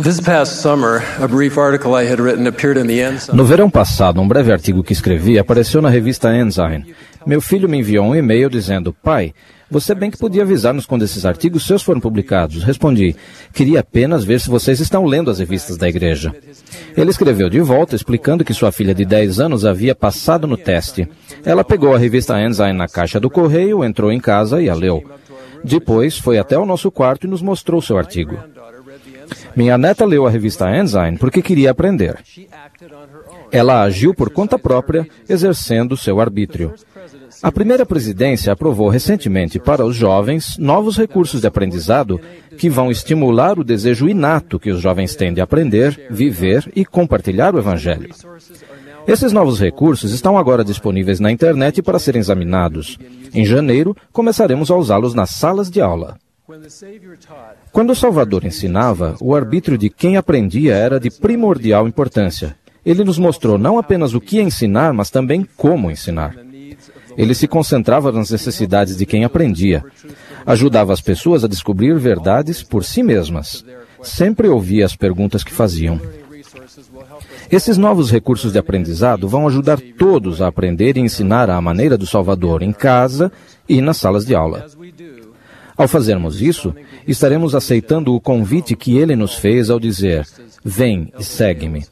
No verão passado, um breve artigo que escrevi apareceu na revista Ensign. Meu filho me enviou um e-mail dizendo: pai, você bem que podia avisar-nos quando esses artigos seus foram publicados. Respondi: queria apenas ver se vocês estão lendo as revistas da igreja. Ele escreveu de volta explicando que sua filha de 10 anos havia passado no teste. Ela pegou a revista Ensign na caixa do correio, entrou em casa e a leu. Depois foi até o nosso quarto e nos mostrou seu artigo. Minha neta leu a revista Ensign porque queria aprender. Ela agiu por conta própria, exercendo seu arbítrio. A primeira presidência aprovou recentemente para os jovens novos recursos de aprendizado que vão estimular o desejo inato que os jovens têm de aprender, viver e compartilhar o Evangelho. Esses novos recursos estão agora disponíveis na internet para serem examinados. Em janeiro, começaremos a usá-los nas salas de aula. Quando o Salvador ensinava, o arbítrio de quem aprendia era de primordial importância. Ele nos mostrou não apenas o que ensinar, mas também como ensinar. Ele se concentrava nas necessidades de quem aprendia. Ajudava as pessoas a descobrir verdades por si mesmas. Sempre ouvia as perguntas que faziam. Esses novos recursos de aprendizado vão ajudar todos a aprender e ensinar à maneira do Salvador, em casa e nas salas de aula. Ao fazermos isso, estaremos aceitando o convite que ele nos fez ao dizer: vem e segue-me.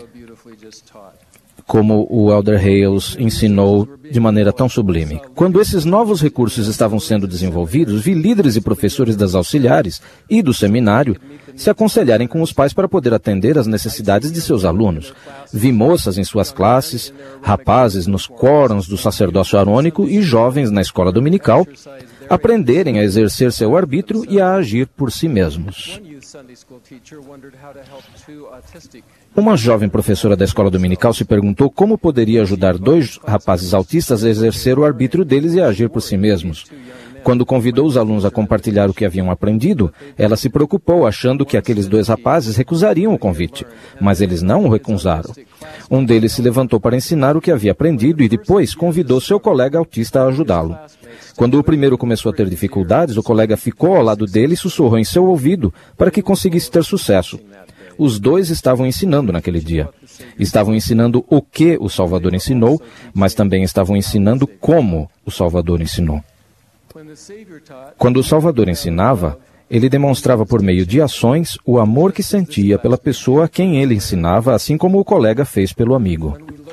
Como o Elder Hales ensinou de maneira tão sublime. Quando esses novos recursos estavam sendo desenvolvidos, vi líderes e professores das auxiliares e do seminário se aconselharem com os pais para poder atender às necessidades de seus alunos. Vi moças em suas classes, rapazes nos quórums do sacerdócio arônico e jovens na escola dominical aprenderem a exercer seu arbítrio e a agir por si mesmos. Uma jovem professora da escola dominical se perguntou como poderia ajudar 2 rapazes autistas a exercer o arbítrio deles e a agir por si mesmos. Quando convidou os alunos a compartilhar o que haviam aprendido, ela se preocupou, achando que aqueles 2 rapazes recusariam o convite, mas eles não o recusaram. Um deles se levantou para ensinar o que havia aprendido e depois convidou seu colega autista a ajudá-lo. Quando o primeiro começou a ter dificuldades, o colega ficou ao lado dele e sussurrou em seu ouvido para que conseguisse ter sucesso. Os 2 estavam ensinando naquele dia. Estavam ensinando o que o Salvador ensinou, mas também estavam ensinando como o Salvador ensinou. Quando o Salvador ensinava, ele demonstrava por meio de ações o amor que sentia pela pessoa a quem ele ensinava, assim como o colega fez pelo amigo.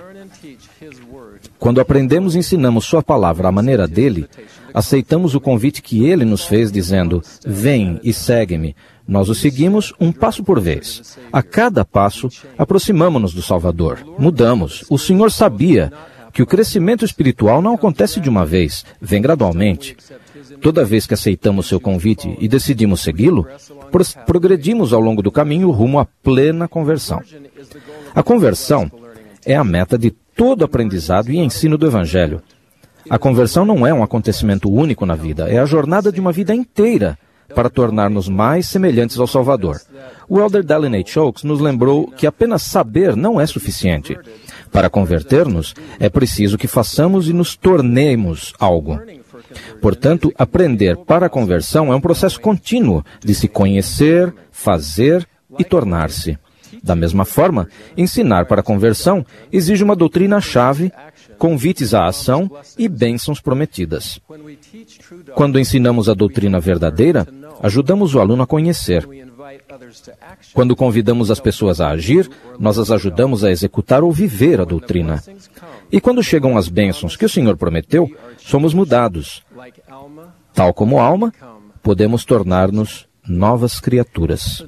Quando aprendemos e ensinamos sua palavra à maneira dele, aceitamos o convite que ele nos fez, dizendo: vem e segue-me. Nós o seguimos um passo por vez. A cada passo, aproximamo-nos do Salvador. Mudamos. O Senhor sabia que o crescimento espiritual não acontece de uma vez, vem gradualmente. Toda vez que aceitamos seu convite e decidimos segui-lo, progredimos ao longo do caminho rumo à plena conversão. A conversão é a meta de todo aprendizado e ensino do Evangelho. A conversão não é um acontecimento único na vida, é a jornada de uma vida inteira para tornar-nos mais semelhantes ao Salvador. O Elder Dallin H. Oaks nos lembrou que apenas saber não é suficiente. Para converter-nos, é preciso que façamos e nos tornemos algo. Portanto, aprender para a conversão é um processo contínuo de se conhecer, fazer e tornar-se. Da mesma forma, ensinar para a conversão exige uma doutrina-chave, convites à ação e bênçãos prometidas. Quando ensinamos a doutrina verdadeira, ajudamos o aluno a conhecer. Quando convidamos as pessoas a agir, nós as ajudamos a executar ou viver a doutrina. E quando chegam as bênçãos que o Senhor prometeu, somos mudados. Tal como Alma, podemos tornar-nos novas criaturas.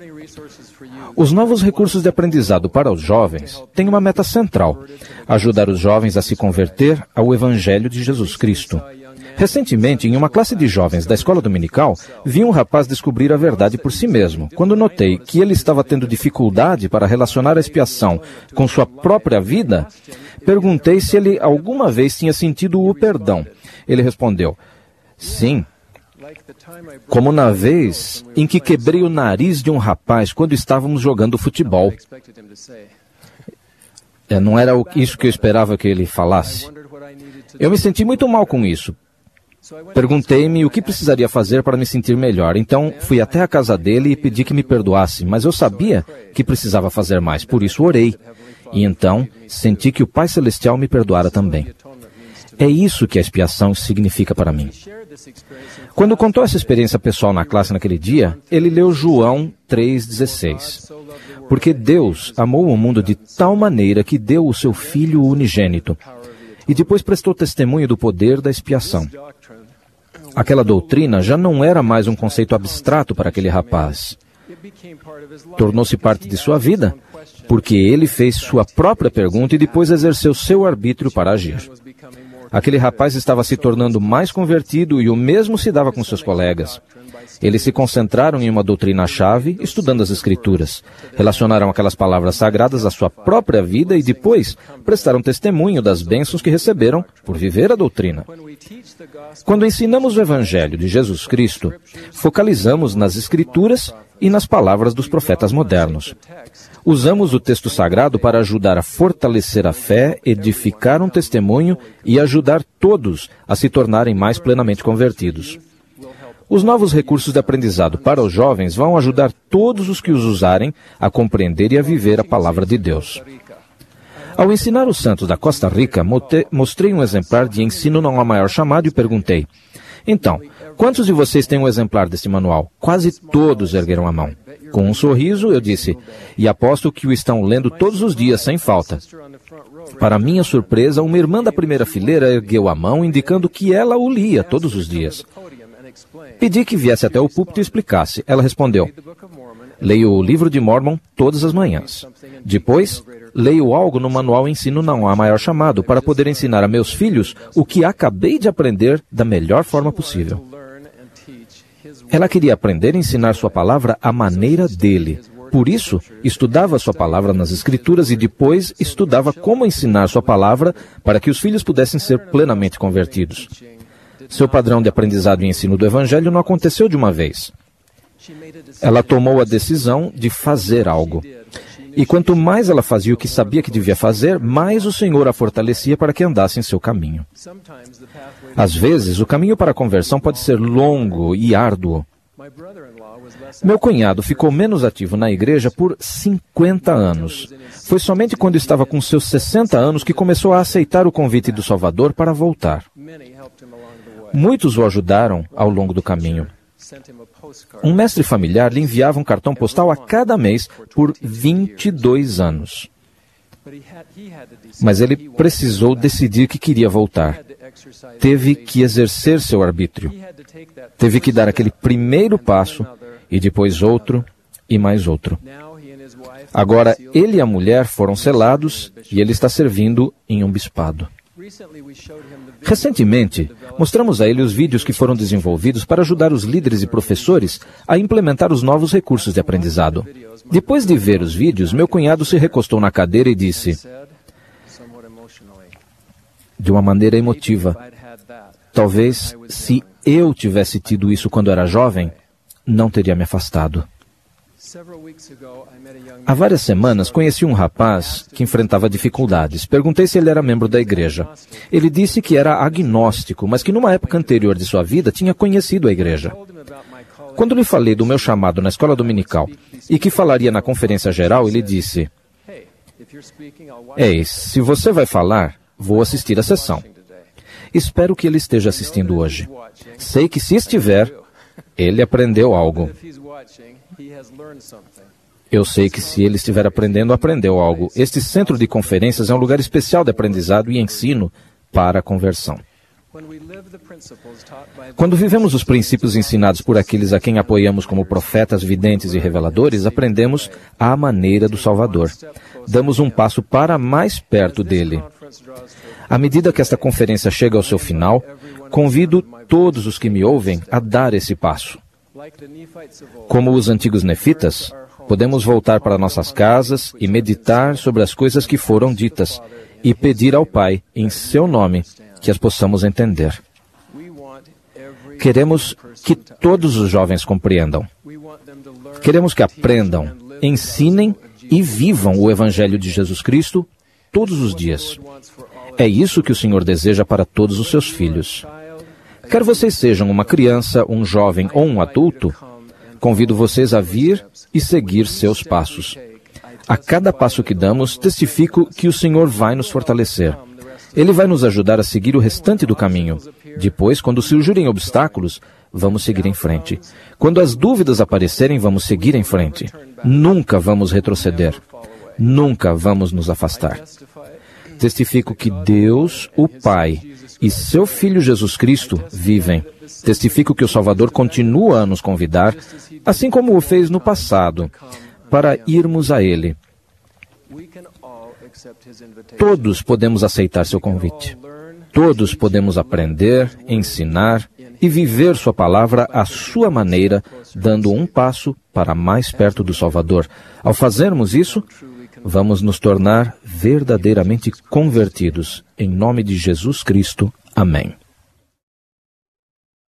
Os novos recursos de aprendizado para os jovens têm uma meta central: ajudar os jovens a se converter ao Evangelho de Jesus Cristo. Recentemente, em uma classe de jovens da escola dominical, vi um rapaz descobrir a verdade por si mesmo. Quando notei que ele estava tendo dificuldade para relacionar a expiação com sua própria vida, perguntei se ele alguma vez tinha sentido o perdão. Ele respondeu: sim. Como na vez em que quebrei o nariz de um rapaz quando estávamos jogando futebol. Não era isso que eu esperava que ele falasse. Eu me senti muito mal com isso. Perguntei-me o que precisaria fazer para me sentir melhor. Então, fui até a casa dele e pedi que me perdoasse, mas eu sabia que precisava fazer mais, por isso orei. E então, senti que o Pai Celestial me perdoara também. É isso que a expiação significa para mim. Quando contou essa experiência pessoal na classe naquele dia, ele leu João 3,16. Porque Deus amou o mundo de tal maneira que deu o seu Filho unigênito. E depois prestou testemunho do poder da expiação. Aquela doutrina já não era mais um conceito abstrato para aquele rapaz. Tornou-se parte de sua vida, porque ele fez sua própria pergunta e depois exerceu seu arbítrio para agir. Aquele rapaz estava se tornando mais convertido e o mesmo se dava com seus colegas. Eles se concentraram em uma doutrina-chave, estudando as Escrituras. Relacionaram aquelas palavras sagradas à sua própria vida e depois prestaram testemunho das bênçãos que receberam por viver a doutrina. Quando ensinamos o Evangelho de Jesus Cristo, focalizamos nas Escrituras e nas palavras dos profetas modernos. Usamos o texto sagrado para ajudar a fortalecer a fé, edificar um testemunho e ajudar todos a se tornarem mais plenamente convertidos. Os novos recursos de aprendizado para os jovens vão ajudar todos os que os usarem a compreender e a viver a palavra de Deus. Ao ensinar os santos da Costa Rica, mostrei um exemplar de Ensino Não Há Maior Chamado e perguntei: então, quantos de vocês têm um exemplar desse manual? Quase todos ergueram a mão. Com um sorriso, eu disse: e aposto que o estão lendo todos os dias, sem falta. Para minha surpresa, uma irmã da primeira fileira ergueu a mão, indicando que ela o lia todos os dias. Pedi que viesse até o púlpito e explicasse. Ela respondeu: leio o livro de Mormon todas as manhãs. Depois, leio algo no manual Ensino Não Há Maior Chamado para poder ensinar a meus filhos o que acabei de aprender da melhor forma possível. Ela queria aprender a ensinar sua palavra à maneira dele. Por isso, estudava sua palavra nas Escrituras e depois estudava como ensinar sua palavra para que os filhos pudessem ser plenamente convertidos. Seu padrão de aprendizado e ensino do Evangelho não aconteceu de uma vez. Ela tomou a decisão de fazer algo. E quanto mais ela fazia o que sabia que devia fazer, mais o Senhor a fortalecia para que andasse em seu caminho. Às vezes, o caminho para a conversão pode ser longo e árduo. Meu cunhado ficou menos ativo na igreja por 50 anos. Foi somente quando estava com seus 60 anos que começou a aceitar o convite do Salvador para voltar. Muitos o ajudaram ao longo do caminho. Um mestre familiar lhe enviava um cartão postal a cada mês por 22 anos. Mas ele precisou decidir que queria voltar. Teve que exercer seu arbítrio. Teve que dar aquele primeiro passo, e depois outro, e mais outro. Agora, ele e a mulher foram selados, e ele está servindo em um bispado. Recentemente, mostramos a ele os vídeos que foram desenvolvidos para ajudar os líderes e professores a implementar os novos recursos de aprendizado. Depois de ver os vídeos, meu cunhado se recostou na cadeira e disse, de uma maneira emotiva, talvez, se eu tivesse tido isso quando era jovem, não teria me afastado. Há várias semanas, conheci um rapaz que enfrentava dificuldades. Perguntei se ele era membro da igreja. Ele disse que era agnóstico, mas que numa época anterior de sua vida tinha conhecido a igreja. Quando lhe falei do meu chamado na escola dominical e que falaria na conferência geral, ele disse, ei, se você vai falar, vou assistir à sessão. Espero que ele esteja assistindo hoje. Sei que se estiver, ele aprendeu algo. Eu sei que se ele estiver aprendendo, aprendeu algo. Este centro de conferências é um lugar especial de aprendizado e ensino para a conversão. Quando vivemos os princípios ensinados por aqueles a quem apoiamos como profetas, videntes e reveladores, aprendemos à maneira do Salvador. Damos um passo para mais perto dele. À medida que esta conferência chega ao seu final, convido todos os que me ouvem a dar esse passo. Como os antigos nefitas, podemos voltar para nossas casas e meditar sobre as coisas que foram ditas e pedir ao Pai, em seu nome, que as possamos entender. Queremos que todos os jovens compreendam. Queremos que aprendam, ensinem e vivam o Evangelho de Jesus Cristo todos os dias. É isso que o Senhor deseja para todos os seus filhos. Quer vocês sejam uma criança, um jovem ou um adulto, convido vocês a vir e seguir seus passos. A cada passo que damos, testifico que o Senhor vai nos fortalecer. Ele vai nos ajudar a seguir o restante do caminho. Depois, quando surgirem obstáculos, vamos seguir em frente. Quando as dúvidas aparecerem, vamos seguir em frente. Nunca vamos retroceder. Nunca vamos nos afastar. Testifico que Deus, o Pai, e seu Filho Jesus Cristo vivem. Testifico que o Salvador continua a nos convidar, assim como o fez no passado, para irmos a Ele. Todos podemos aceitar seu convite. Todos podemos aprender, ensinar e viver sua palavra à sua maneira, dando um passo para mais perto do Salvador. Ao fazermos isso, vamos nos tornar verdadeiramente convertidos. Em nome de Jesus Cristo. Amém.